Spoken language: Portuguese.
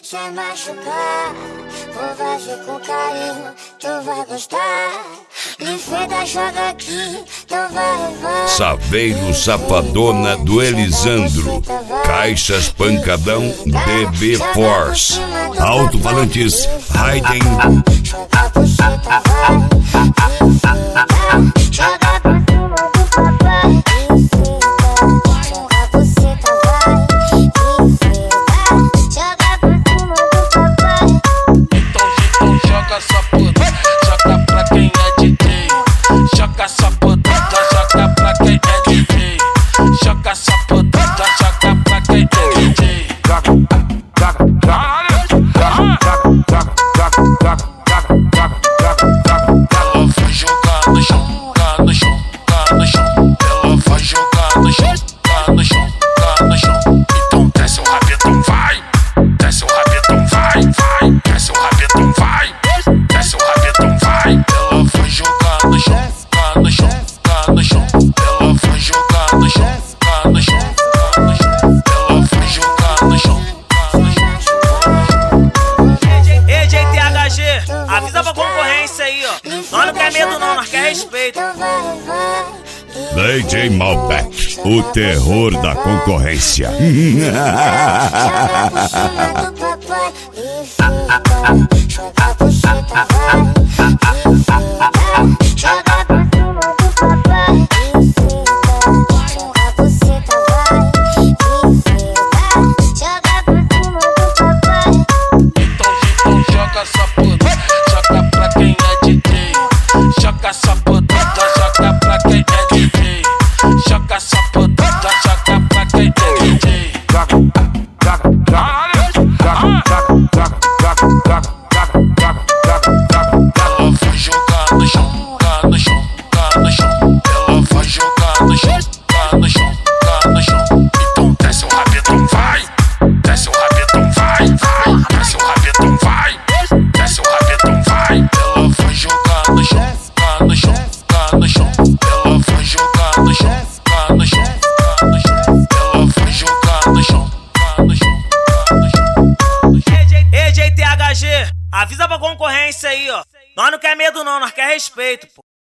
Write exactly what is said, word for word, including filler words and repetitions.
Sem machucar, vou fazer com carinho, tu vai gostar. Liveda joga aqui, tu vai, vai. Saveiro Safadona do Elisandro. Caixas Pancadão D B Force. Alto-falantes Raiden. Joga a buceta, vai. Joga pra cima do papai. Joga a buceta, vai. Joga pra cima do papai. Então, então joga essa puta, joga pra quem é D J. Joga essa puta, joga pra quem é D J. Joga essa puta, joga pra quem é D J. Joga, joga, ela vai jogar no chão, jogar no chão, jogar no chão. Ela vai jogar no chão, jogar no chão, jogar no chão. Então desce o rabetão, vai. Desce o rabetão, vai, vai. Desce o rabetão, vai. Desce o rabetão, vai. Ela vai jogar no chão, jogar no chão, jogar no chão. Ela vai jogar no chão, jogar no chão, jogar no chão. Ela vai jogar no chão, jogar no chão. Ei, J T H G, avisa pra concorrência aí, ó. Nós não quer medo não, nós quer respeito. D J Malbec, o terror da concorrência. Joga a buceta, vai. Joga pra cima do papai. Joga a buceta, vai. Joga pra cima do papai. Então, então joga essa puta, joga pra quem é D J. Joga essa puta, joga pra quem é D J. Joga essa puta, joga pra quem é D J. Joga, joga, ela vai jogar no chão, jogar no chão, jogar no chão. Ela vai jogar no chão, jogar no chão, jogar no chão. Então desce o rabetão, vai. Desce o rabetão, vai, vai. Desce o rabetão, vai. Desce o rabetão, vai. Ela vai jogar no chão, jogar no chão, jogar no chão. Ela vai jogar no chão, jogar no chão, jogar no chão. Ela vai jogar no chão, jogar no chão, jogar no chão. Ei, J T H G, avisa pra concorrência aí, ó. Nós não quer medo não, nós quer respeito, pô.